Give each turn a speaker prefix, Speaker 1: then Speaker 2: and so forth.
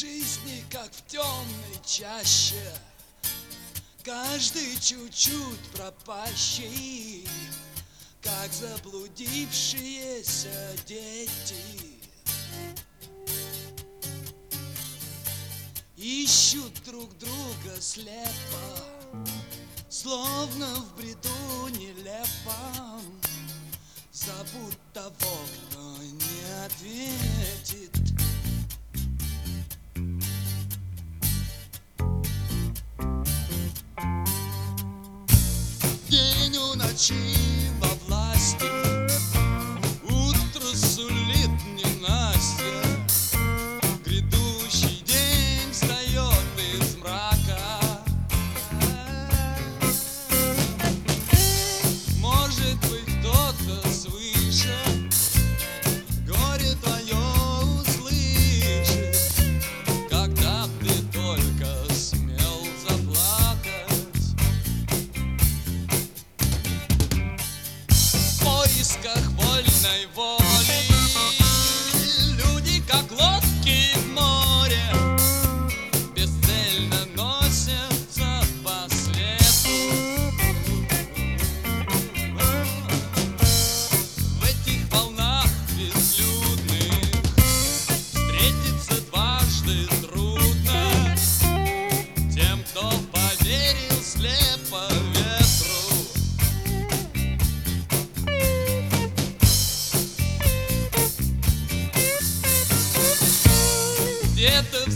Speaker 1: жизни, как в темной чаще, каждый чуть-чуть пропащий, как заблудившиеся дети. Ищут друг друга слепо, словно в бреду нелепом, зовут того, кто не ответит. День у ночи во власти, утро сулит ненастье. Грядущий день встает из мрака. Может быть, кто-то свыше горе твое услышит, когда ты только смел заплакать. В поисках вольной воли люди, как лодки в море, бесцельно носятся по свету. В этих волнах безлюдных встретиться дважды трудно тем, кто поверил слепо ветру. Где-то в